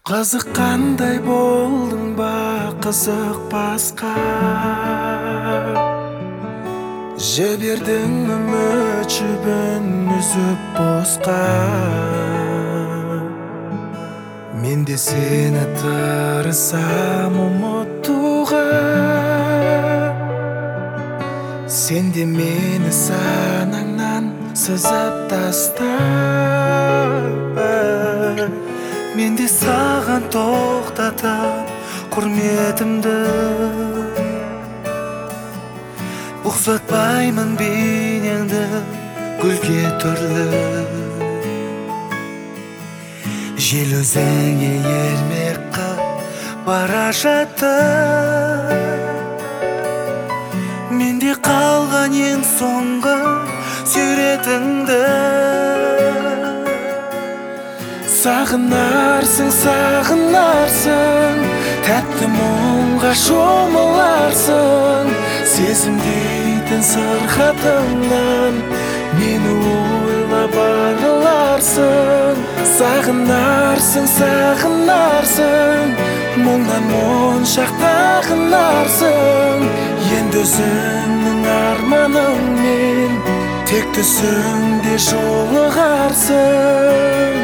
Қызыққандай болдың ба, қызықпасқа жібердің үміт жібін үзіп босқа. Мен де сені тырысам ұмытуға, сен де мені санаңнан сызып таста. Мен де саған тоқтатам құрметімді, ұқсатпаймын бейнеңді гүлге түрлі. Жел өзіңе ермек қып бара жатты, менде қалған ең соңғы суретіңді. Сағынарсың, сағынарсың, тәтті мұңға шомыларсың. Сезімдейтін сырқатыңнан мені ойлап арыларсың. Сағынарсың, сағынарсың, мұңнан моншақтағынарсың. Енді өзіңнің арманыңмен тек түсіңде жолығарсың.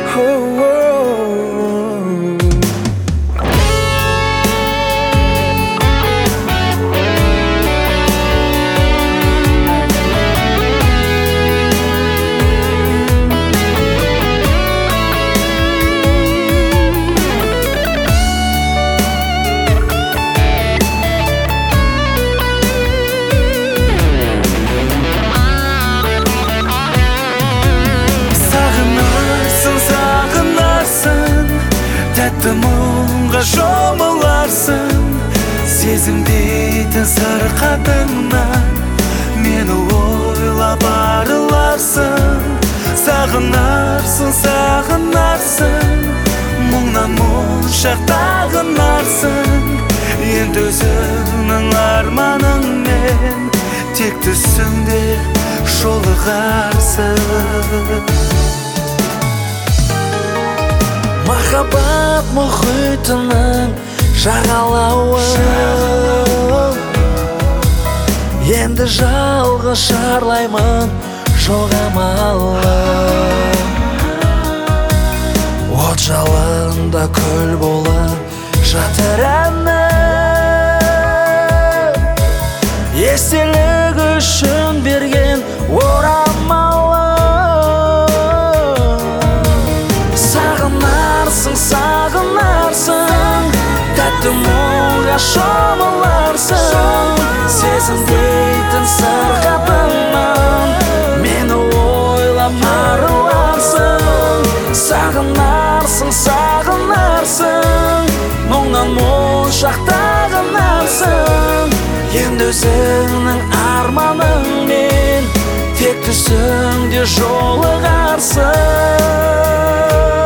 Тәтті мұңға шомыларсың, сезімдейтін сырқатыңнан мені ойлап арыларсың. Сағынарсың, сағынарсың, мұңнан моншақтағынарсың. Енді өзіңнің арманыңмен тек түсіңде жолығарсың. Махаббат мұхитының жағалауы, енді жалғыз шарлаймын жоқ амалы. От жалында күл болып жатыр әнім, естелік үшін берген орамалы. Сағынарсың, тәтті мұңға шомыларсың. Сезімдейтін сырқатыңнан мені ойлап арыларсың. Сағынарсың, сағынарсың, мұңнан моншақтағынарсың. Енді өзіңнің арманыңмен тек түсіңде жолығарсың.